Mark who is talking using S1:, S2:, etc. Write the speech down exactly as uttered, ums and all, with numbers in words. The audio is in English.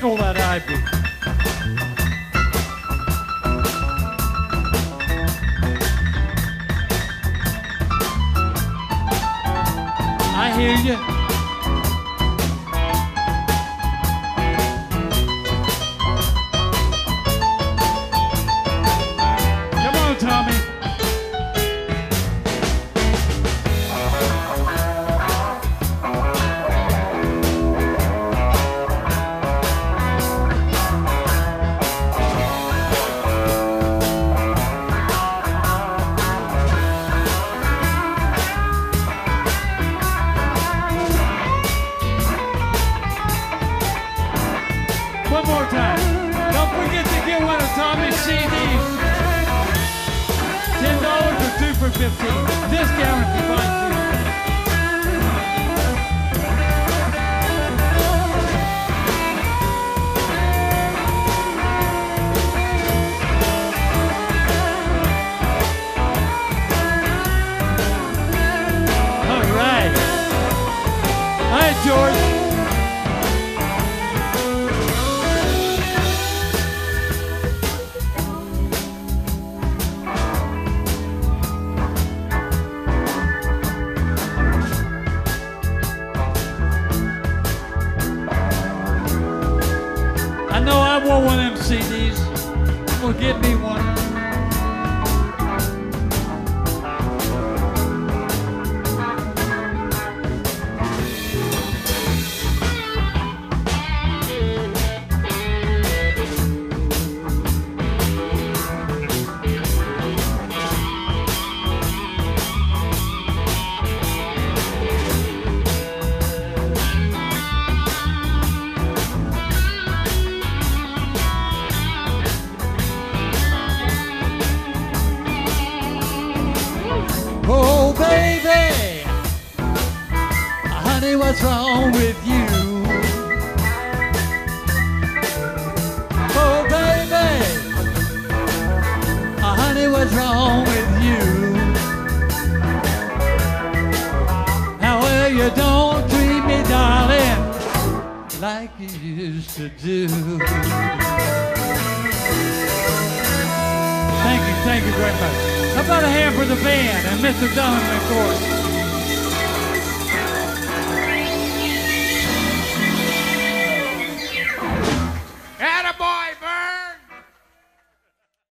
S1: tickle that ivy. I hear you. Come on, Tommy. One more time. Don't forget to get one of Tommy's C Ds. ten dollars or two for fifteen. Discount if you buy two. All right. All right, George. I know I want one of them C Ds. I'm gonna get me one. Oh, baby, honey, what's wrong with you? Oh, baby, honey, what's wrong with you? Now, well, you don't treat me, darling, like you used to do. Thank you, thank you very much. How about a hand for the band and Mister Donovan, of course.